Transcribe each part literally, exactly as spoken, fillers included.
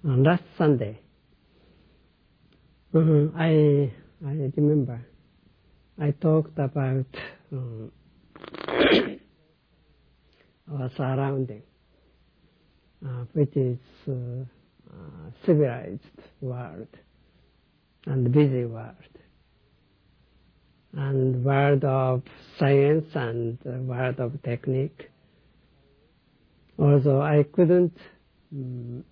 on last Sunday, uh, I I remember I talked about um, our surrounding, uh, which is uh, uh, civilized world and busy world, and world of science and uh, world of technique. Although I couldn't um,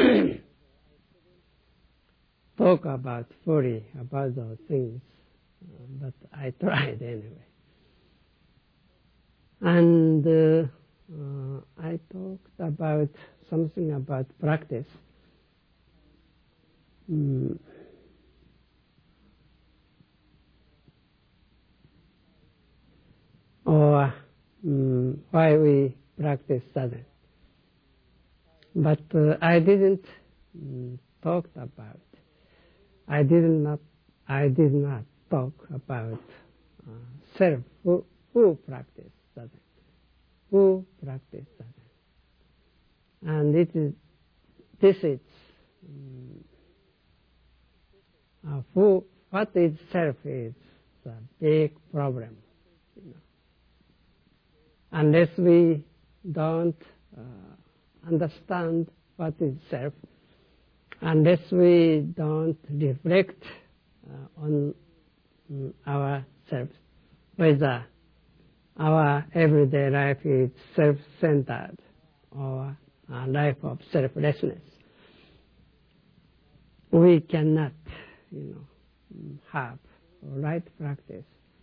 talk about fully about those things, uh, but I tried anyway. And uh, uh, I talked about something about practice. Mm. Or mm, why we practice sadhana. But uh, I didn't mm, talk about. I did not. I did not talk about uh, self. Who, who practice sadhana? Who practice sadhana? And it is. This is. Um, uh, who, what is self is a big problem. You know. Unless we don't uh, understand what is self, unless we don't reflect uh, on um, ourselves, whether our everyday life is self-centered or a life of selflessness, we cannot, you know, have right practice.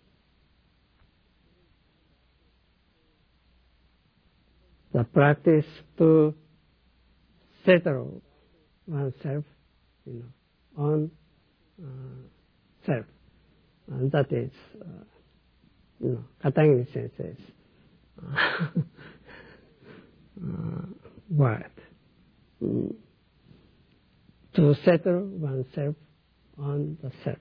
The practice to settle oneself, you know, on uh, self, and that is, uh, you know, Katagiri Sensei's uh, uh, word. Mm. To settle oneself on the self.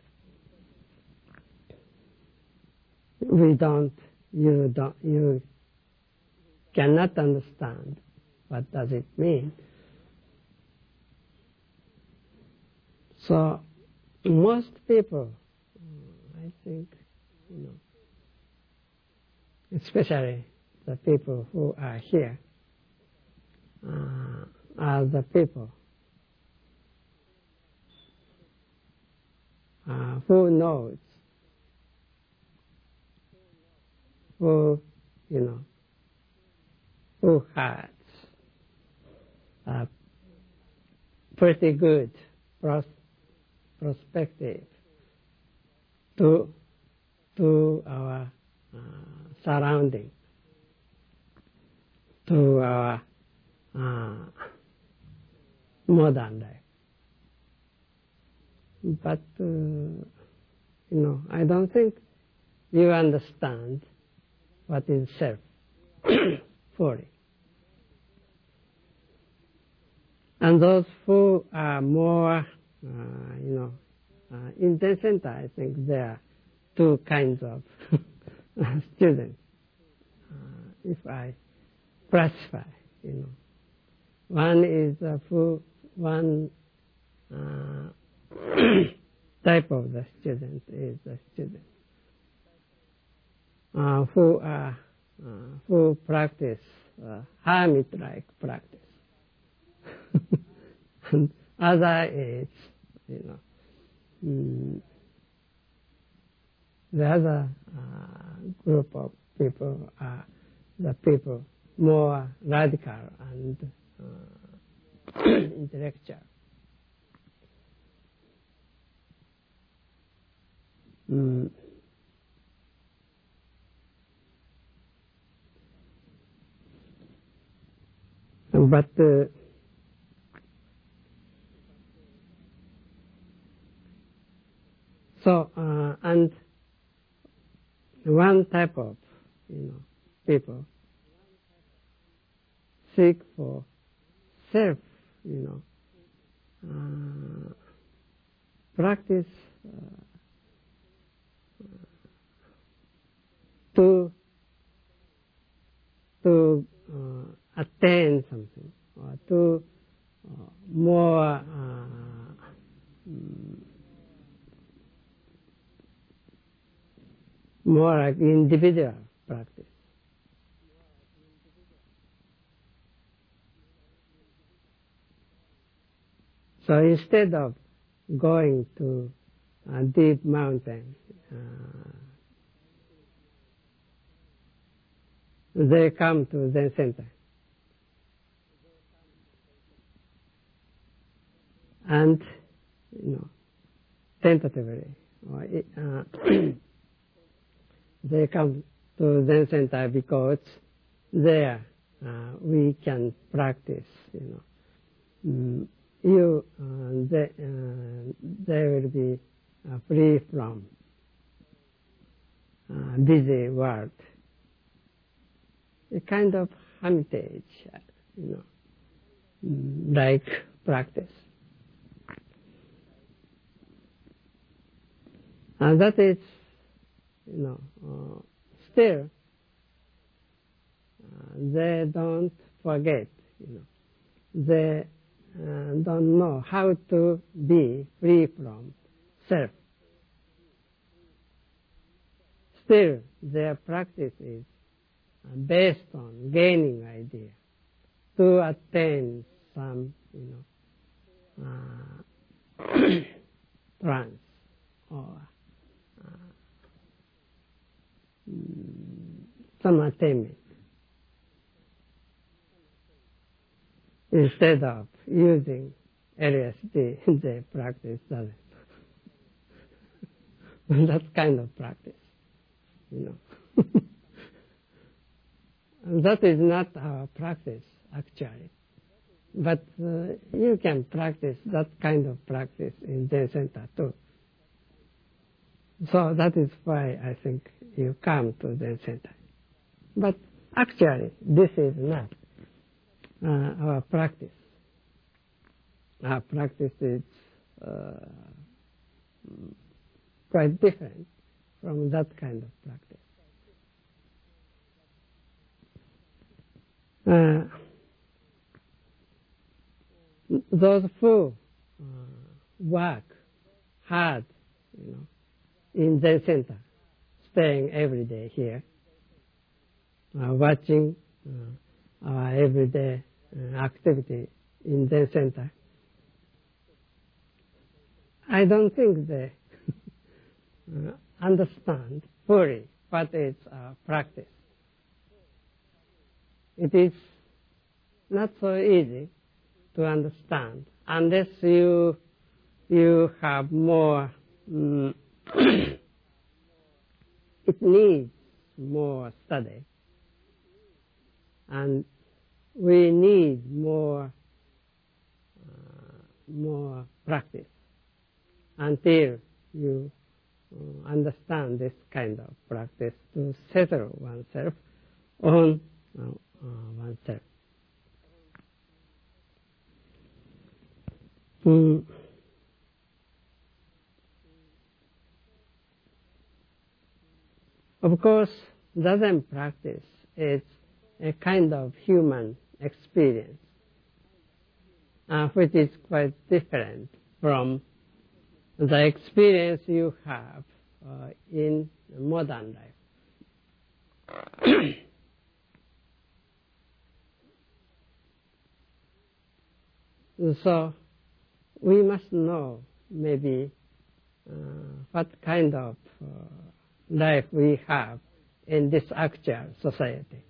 We don't, you don't, you cannot understand what does it mean. So most people, I think, you know, especially the people who are here, uh, are the people uh, who knows, who, you know, who has a pretty good pros perspective to to our uh, surrounding, to our uh, modern life. But uh, you know, I don't think you understand what is self fully. And those who are more, uh, you know, uh, intelligent, I think there are two kinds of students. Uh, if I classify, you know, one is uh, who, one uh, type of the student is the student uh, who are uh, who practice uh, hermit-like practice. And other is, you know, mm, the other uh, group of people are the people more radical and uh, intellectual. Mm. But uh, so uh, and one type of, you know, people seek for self, you know, uh, practice uh, to to uh, attain something or to uh, more uh, more like individual practice. So instead of going to a deep mountain, uh, they come to Zen center. And, you know, tentatively, or, uh, they come to Zen center because there uh, we can practice, you know. Mm, you, uh, they, uh, they will be uh, free from uh, busy world. A kind of hermitage, you know, mm, like practice. And that is, you know, uh, still, uh, they don't forget, you know, they uh, don't know how to be free from self. Still, their practice is based on gaining idea to attain some, you know, uh, trance or uh, some attainment, instead of using L S D. They practice that. That kind of practice, you know. That is not our practice, actually. But uh, you can practice that kind of practice in Zen center too. So that is why I think you come to Zen center. But actually, this is not uh, our practice. Our practice is uh, quite different from that kind of practice. Uh, those who uh, work hard, you know, in Zen center, staying every day here, uh, watching uh, our everyday uh, activity in Zen center, I don't think they uh, understand fully what is our practice. It is not so easy to understand unless you you have more. Um, it needs more study, and we need more uh, more practice until you uh, understand this kind of practice to settle oneself on uh, uh, oneself. Mm. Of course, Zazen practice is a kind of human experience, uh, which is quite different from the experience you have uh, in modern life. So we must know maybe uh, what kind of uh, life we have in this actual society,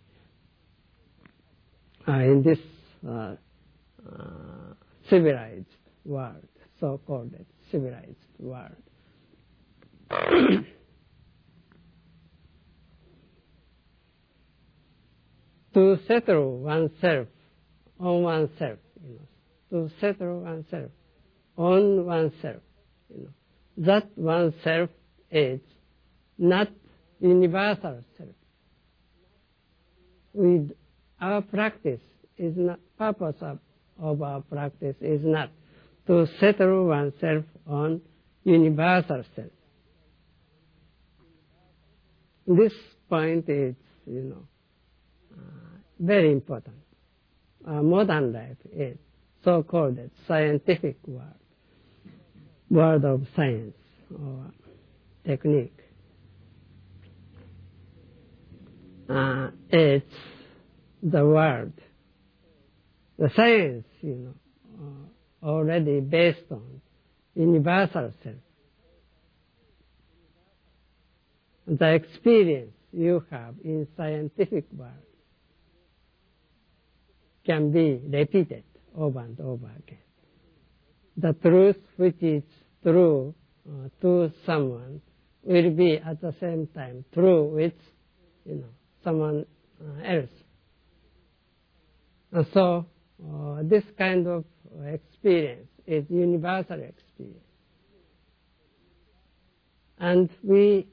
uh, in this uh, uh, civilized world, so-called civilized world. To settle oneself on oneself, you know, to settle oneself on oneself, you know, that oneself is not universal self. With our practice is not, purpose of, of our practice is not to settle oneself on universal self. This point is, you know, uh, very important. Our modern life is so-called scientific world, world of science or technique. Uh, it's the world, the science, you know, uh, already based on universal self. The experience you have in scientific world can be repeated over and over again. The truth which is true uh, to someone will be at the same time true with, you know, someone uh, else. And so uh, this kind of experience is universal experience. And we,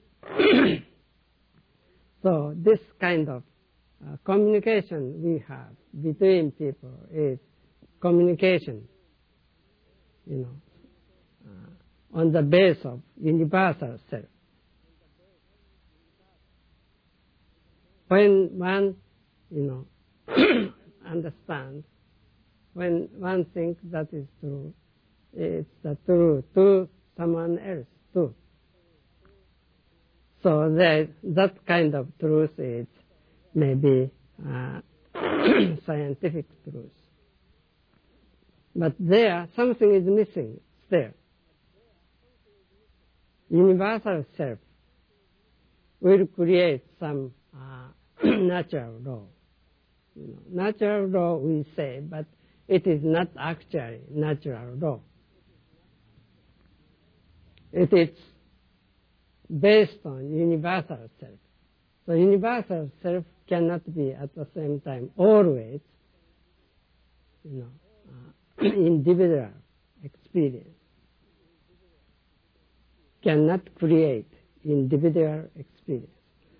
so this kind of uh, communication we have between people is communication, you know, uh, on the base of universal self. When one, you know, understands, when one thinks that is true, it's the truth to someone else too. So that, that kind of truth is maybe uh, scientific truth. But there, something is missing still. Universal self will create some uh, natural law. You know, natural law we say, but it is not actually natural law. It is based on universal self. So universal self cannot be at the same time always, you know, uh, individual experience. Cannot create individual experience.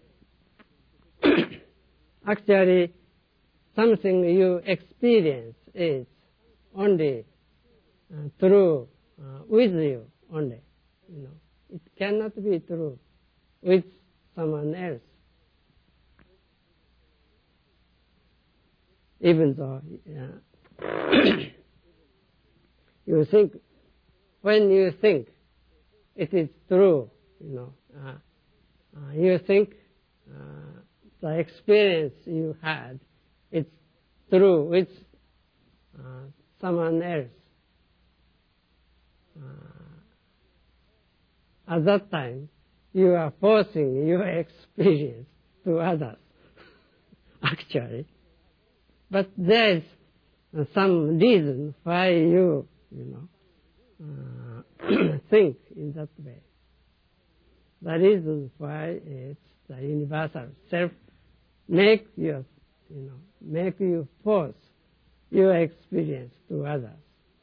Actually, something you experience is only uh, true uh, with you only. You know, it cannot be true with someone else. Even though uh, you think, when you think it is true, you know, uh, uh, you think uh, the experience you had, it's true with uh, someone else. Uh, at that time, you are forcing your experience to others, actually. But there is uh, some reason why you, you know, uh, think in that way. The reason why it's the universal self make you, you know, make you force your experience to others.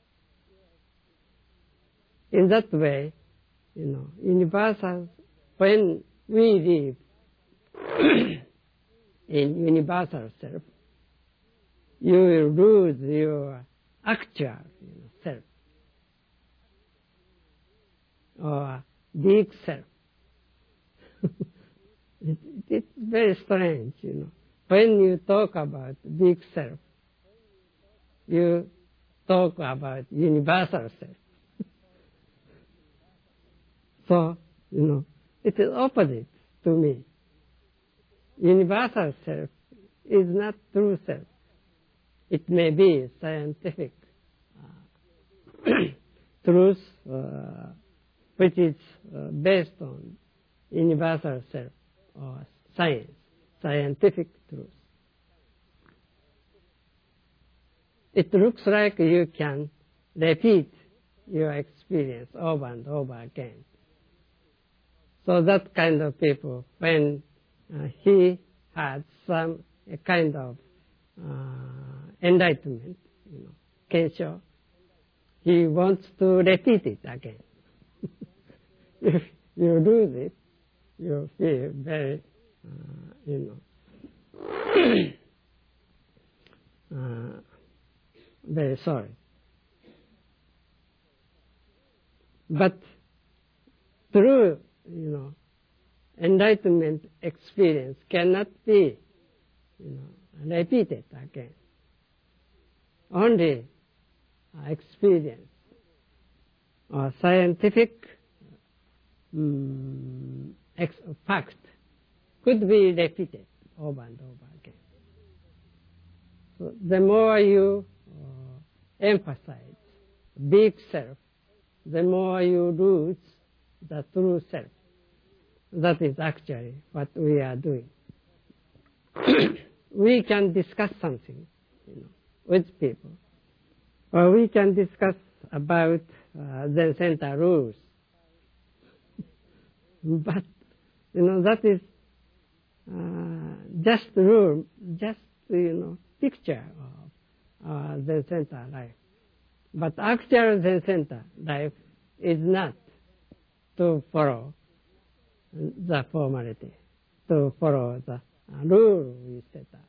In that way, you know, universal, when we live in universal self, you will lose your actual, you know, self, or big self. it, it's very strange, you know. When you talk about big self, you talk about universal self. So, you know, it is opposite to me. Universal self is not true self. It may be scientific uh, truth, uh, which is uh, based on universal self or science, scientific truth. It looks like you can repeat your experience over and over again. So that kind of people, when uh, he had some a kind of uh, enlightenment, you know, kensho, he wants to repeat it again. If you lose it, you feel very, uh, you know, uh, very sorry. But through, you know, enlightenment experience cannot be, you know, repeated again. Only experience or scientific um, ex fact could be repeated over and over again. So the more you uh, emphasize big self, the more you lose the true self. That is actually what we are doing. We can discuss something, you know, with people, or we can discuss about uh, Zen Center rules. But, you know, that is uh, just rule, just, you know, picture of uh, Zen Center life. But actual Zen Center life is not to follow the formality, to follow the uh, rule we set up.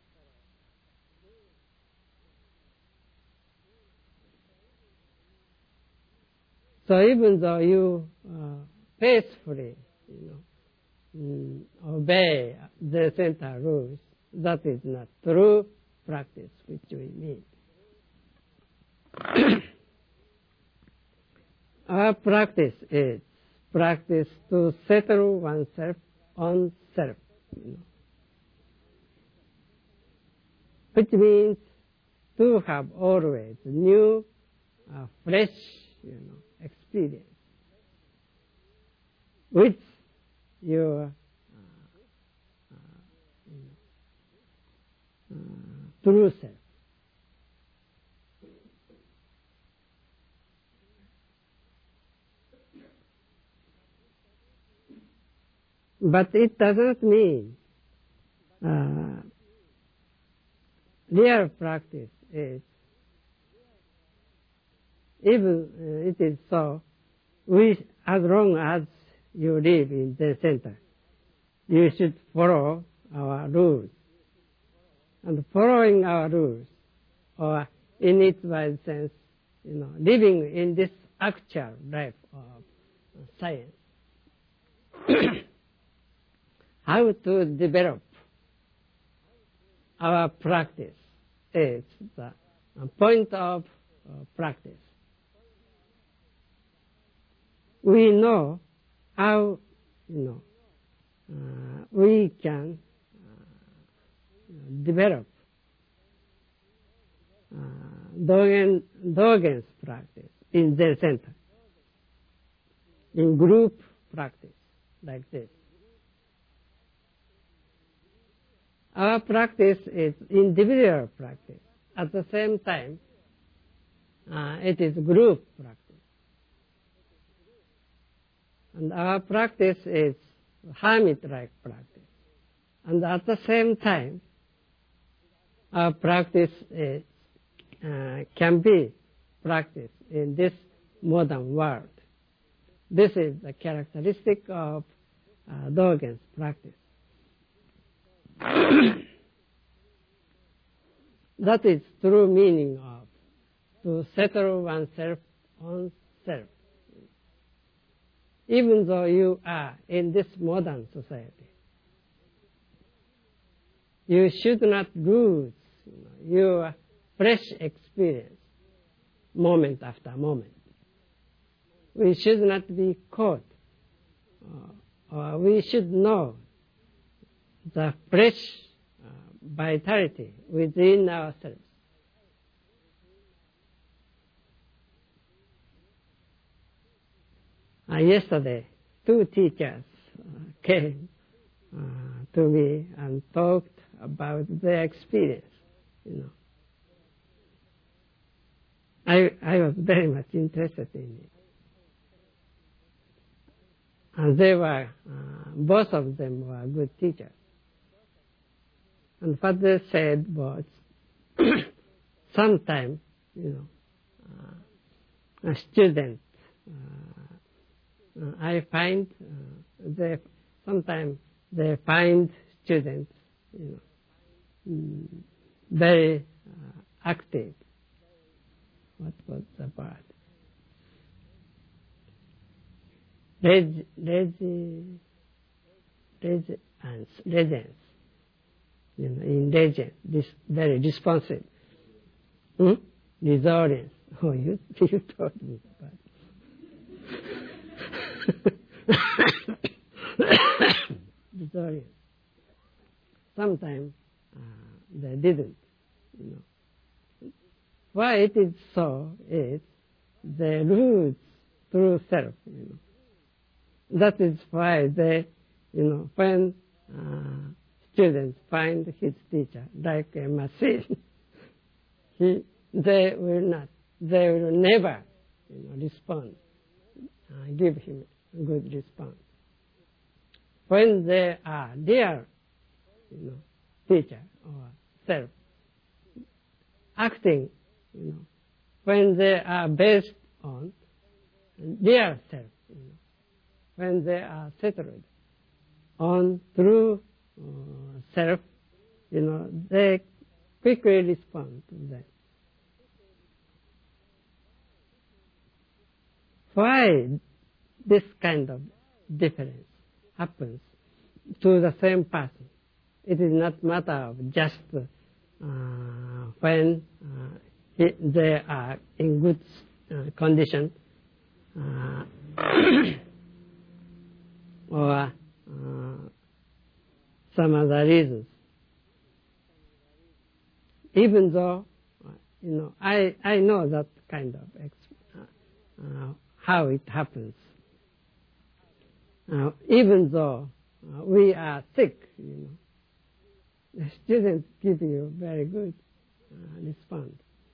So even though you uh, faithfully, you know, mm, obey the center rules, that is not true practice which we mean. Our practice is practice to settle oneself on self, you know, which means to have always new, uh, fresh, you know, experience with your uh, uh, you know, uh, true self. But it does not mean uh, real practice is, even uh, it is so, we, as long as you live in the center, you should follow our rules. And following our rules, or in its wide sense, you know, living in this actual life of science, how to develop our practice is the point of uh, practice. We know how, you know, uh, we can uh, develop uh, Dogen, Dogen's practice in their center, in group practice like this. Our practice is individual practice. At the same time, uh, it is group practice. And our practice is hermit-like practice. And at the same time, our practice is, uh, can be practiced in this modern world. This is the characteristic of uh, Dogen's practice. That is true meaning of to settle oneself on self. Even though you are in this modern society, you should not lose, you know, your fresh experience moment after moment. We should not be caught, uh, or we should know the fresh uh, vitality within ourselves. Uh, yesterday, two teachers uh, came uh, to me and talked about their experience. You know, I I was very much interested in it, and they were uh, both of them were good teachers. And what they said was, sometimes, you know, uh, a student. Uh, Uh, I find uh, they sometimes they find students, you know, mm, very uh, active. What was the word? Lazy, lazy, lazy, laziness. You know, in legend, this very responsive, hmm? Resilience. Oh, you, you told me about it. Victorians. Sometimes uh, they didn't, you know. Why it is so is they lose through self, you know. That is why they, you know, when uh, students find his teacher like a machine, he, they will not, they will never, you know, respond, uh, give him a good response. When they are their, you know, teacher or self, acting, you know, when they are based on their self, you know, when they are settled on through uh, self, you know, they quickly respond to that. Why this kind of difference happens to the same person? It is not matter of just uh, when uh, he, they are in good uh, condition uh, or uh, some other reasons. Even though, you know, I, I know that kind of uh, uh, how it happens. Uh, even though uh, we are sick, you know, the students give you very good uh, response.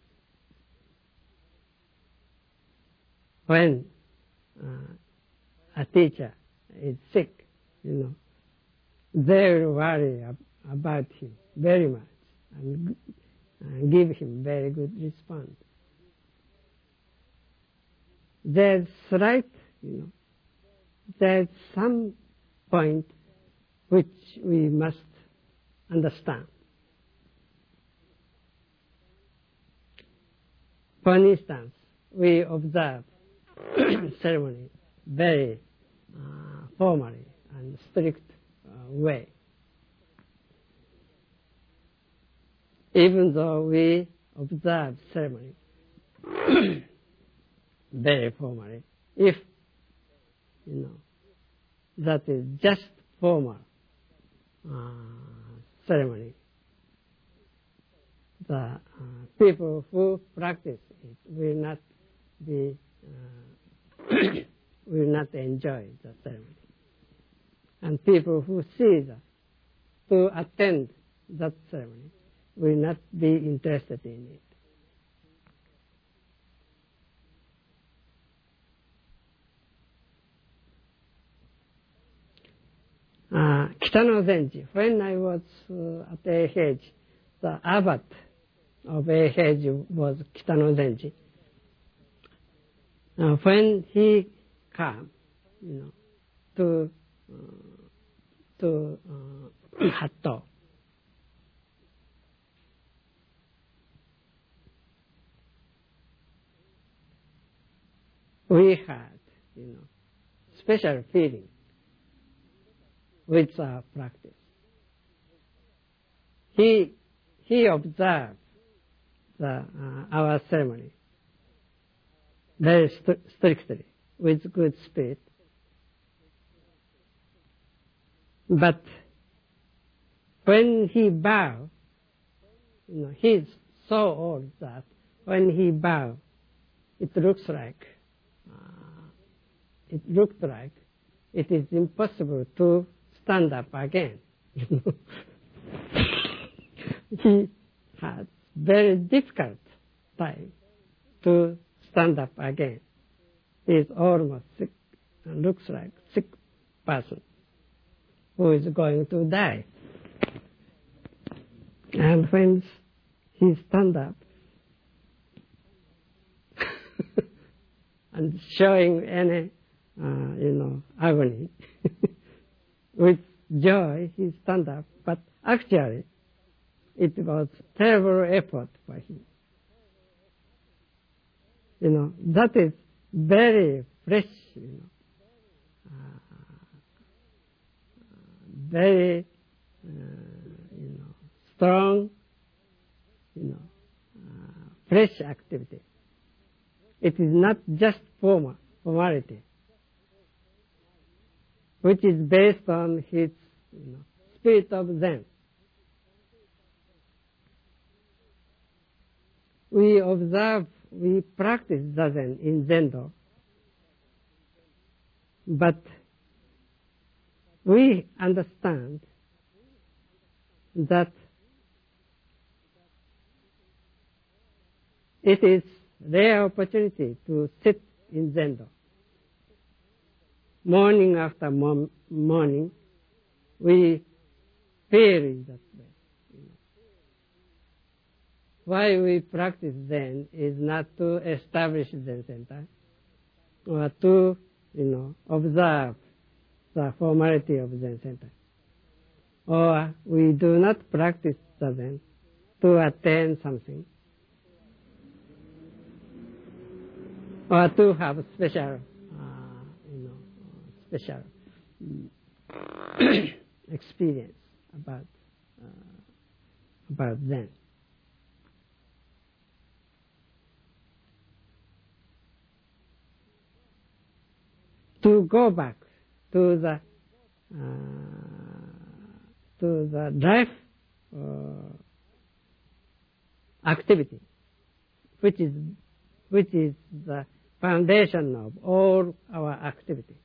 When uh, a teacher is sick, you know, they will worry ab- about him very much and, and give him very good response. There's slight, you know, there's some point which we must understand. For instance, we observe ceremony very uh, formally and strict uh, way. Even though we observe ceremony very formally, if, you know, that is just formal uh, ceremony, the uh, people who practice it will not be, uh, will not enjoy the ceremony. And people who see that, to attend that ceremony, will not be interested in it. Uh, Kitano Zenji, when I was uh, at A H, the abbot of A H was Kitano Zenji. Uh, when he came, you know, to uh, to uh, Hatto, we had, you know, special feeling with our practice. He he observed the, uh, our ceremony very st- strictly with good spirit, but when he bowed, you know, he's so old that when he bowed, it looks like uh, it looked like it is impossible to stand up again. He had very difficult time to stand up again. He is almost sick, and looks like sick person who is going to die. And when he stand up and showing any, uh, you know, agony, with joy he stand up, but actually it was terrible effort for him. You know, that is very fresh, you know, uh, very, uh, you know, strong, you know, uh, fresh activity. it is not just formal, formality, which is based on his you know, spirit of Zen. We observe, we practice Zazen in Zendo, but we understand that it is rare opportunity to sit in Zendo. Morning after mo- morning, we feel in that way. Why we practice Zen is not to establish Zen center, or to, you know, observe the formality of Zen center. Or we do not practice the Zen to attain something, or to have special, uh, you know, special experience about uh, about Zen. To go back to the uh, to the life uh, activity, which is which is the foundation of all our activity,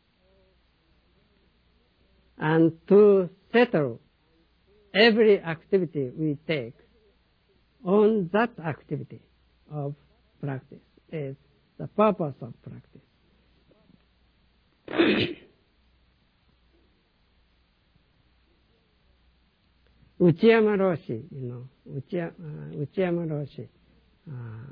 and to settle every activity we take on that activity of practice is the purpose of practice. Uchiyama Roshi, you know, Uchiyama, uh, Uchiyama Roshi uh,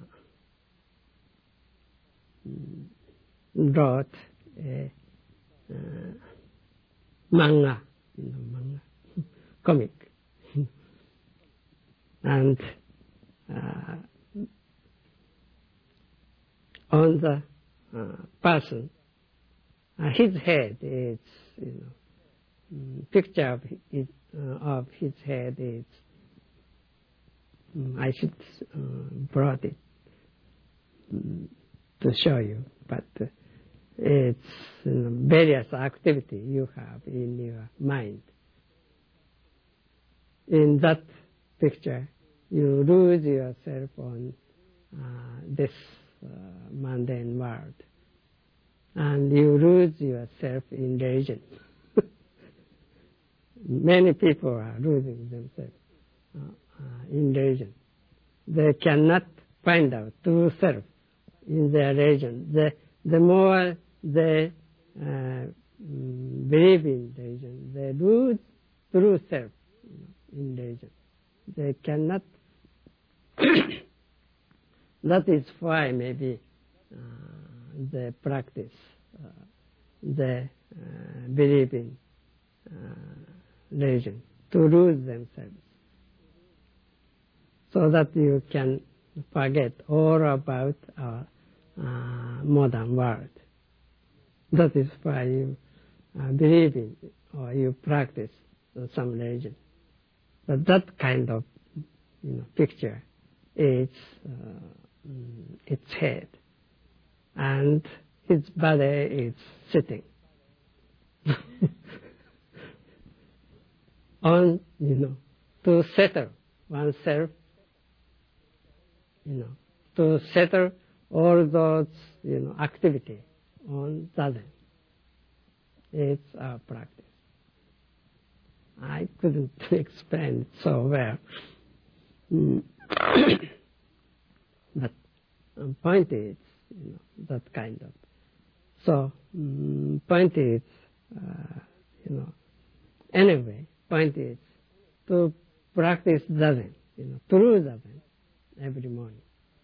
wrote a uh, manga, you know, manga, comic, and uh, on the uh, person, uh, his head is, you know, picture of his, uh, of his head is, um, I should uh, brought it um, to show you, but uh, it's you know, various activity you have in your mind. In that picture, you lose yourself on uh, this uh, mundane world, and you lose yourself in religion. Many people are losing themselves uh, uh, in religion. They cannot find out true self in their religion. The, the more they uh, believe in religion, they lose true self you know, in religion. They cannot. That is why maybe uh, they practice, uh, they uh, believe in uh, religion, to lose themselves, so that you can forget all about our uh, modern world. That is why you uh, believe in or you practice uh, some religion. But that kind of you know, picture is uh, its head, and its body is sitting on, you know, to settle oneself, you know, to settle all those, you know, activity on Zazen. It's our practice. I couldn't explain it so well. Mm. But um, point is, you know, that kind of. So, um, point is, uh, you know, anyway, point is to practice Zazen, you know, true Zazen every morning.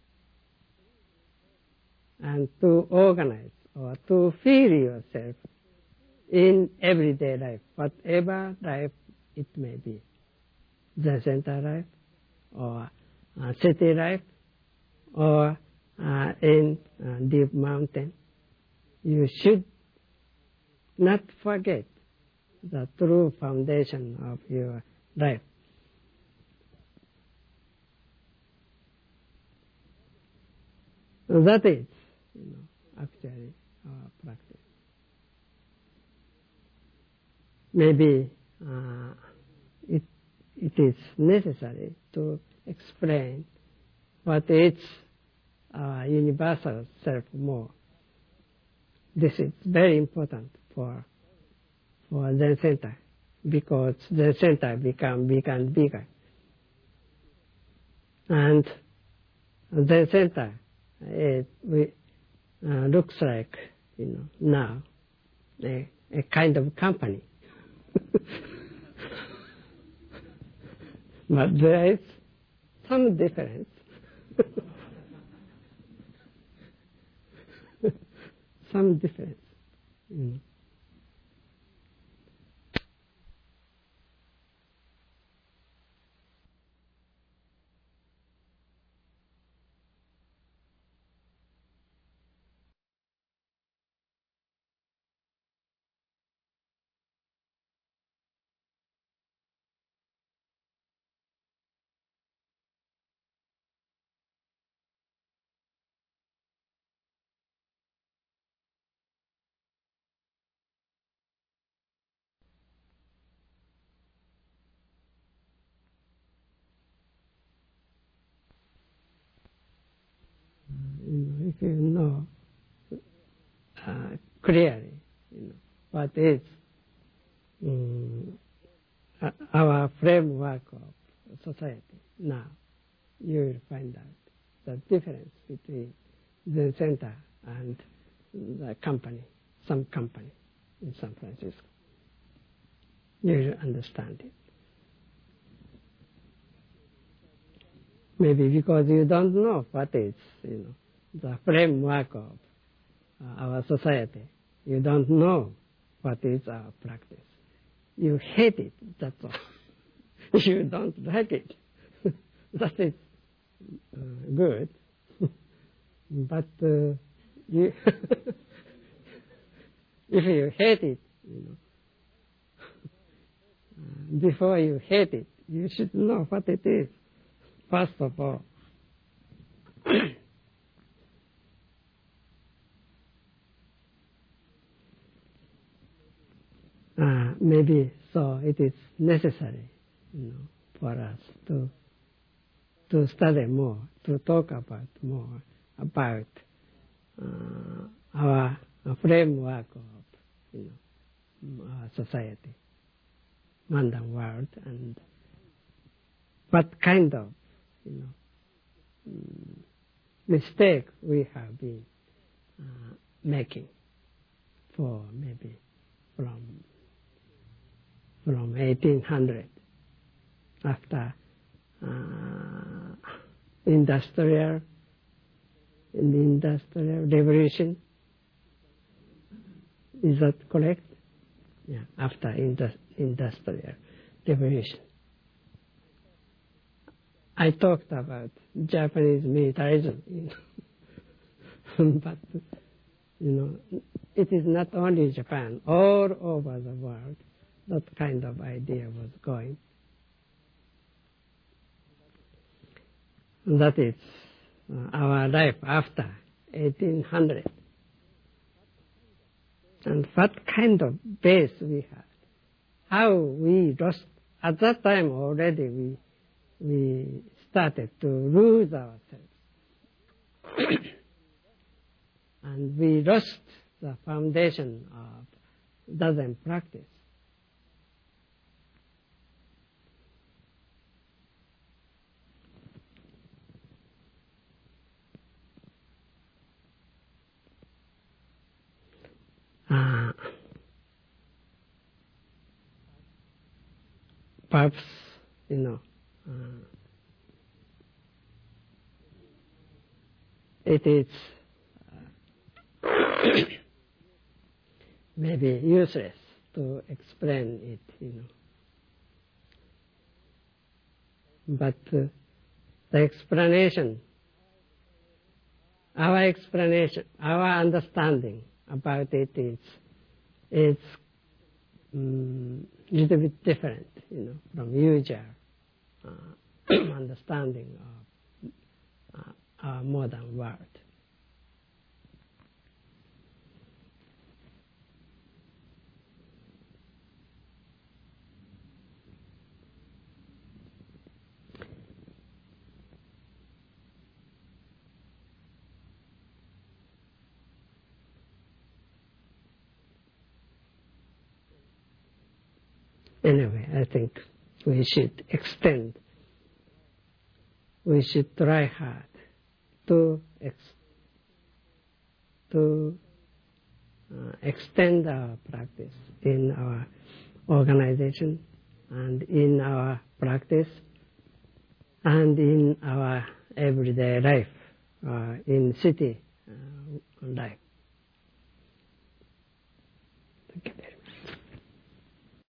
And to organize or to feel yourself in everyday life, whatever life it may be. Zen center life, or uh, city life, or uh, in uh, deep mountain. You should not forget the true foundation of your life. That is actually our practice. Maybe uh, it, it is necessary to explain what is our universal self more. This is very important for for Zen Center, because Zen Center become bigger and bigger. And Zen Center, it we, uh, looks like, you know, now a, a kind of company. But there is some difference. Some difference, you know. You know, if you know uh, clearly, you know, what is um, our framework of society now, you will find out the difference between the center and the company, some company in San Francisco. You will understand it. Maybe because you don't know what is, you know, the framework of uh, our society. You don't know what is our practice. You hate it, that's all. You don't like it. That is uh, good. But uh, you if you hate it, you know, uh, before you hate it, you should know what it is, first of all. Uh, maybe so it is necessary, you know, for us to to study more, to talk about more about uh, our framework of, you know, our society, modern world, and what kind of, you know, mistake we have been uh, making for maybe from from eighteen hundred, after uh, industrial in the industrial revolution. Is that correct? Yeah, after indus- industrial revolution. I talked about Japanese militarism, you know. But, you know, it is not only Japan, all over the world, that kind of idea was going. That is uh, our life after eighteen hundred. And what kind of base we had. How we lost. At that time already we we started to lose ourselves. And we lost the foundation of Zazen practice. Uh, perhaps, you know, uh, it is uh, maybe useless to explain it, you know. But uh, the explanation, our explanation, our understanding about it is is um, little bit different, you know, from usual uh, understanding of uh, our modern world. anyway, I think we should extend, we should try hard to ex to uh, extend our practice in our organization and in our practice and in our everyday life, uh, in city uh, life.